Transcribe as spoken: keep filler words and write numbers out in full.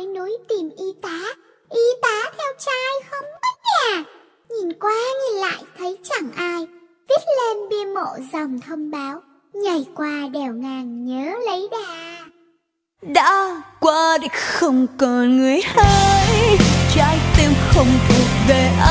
dưới núi tìm y tá. Y tá theo trai không có nhà. Nhìn qua nhìn lại thấy chẳng ai. Viết lên bia mộ dòng thông báo: nhảy qua đèo ngang nhớ lấy đà. Đã qua thì không còn người hay, trái tim không thuộc về ai.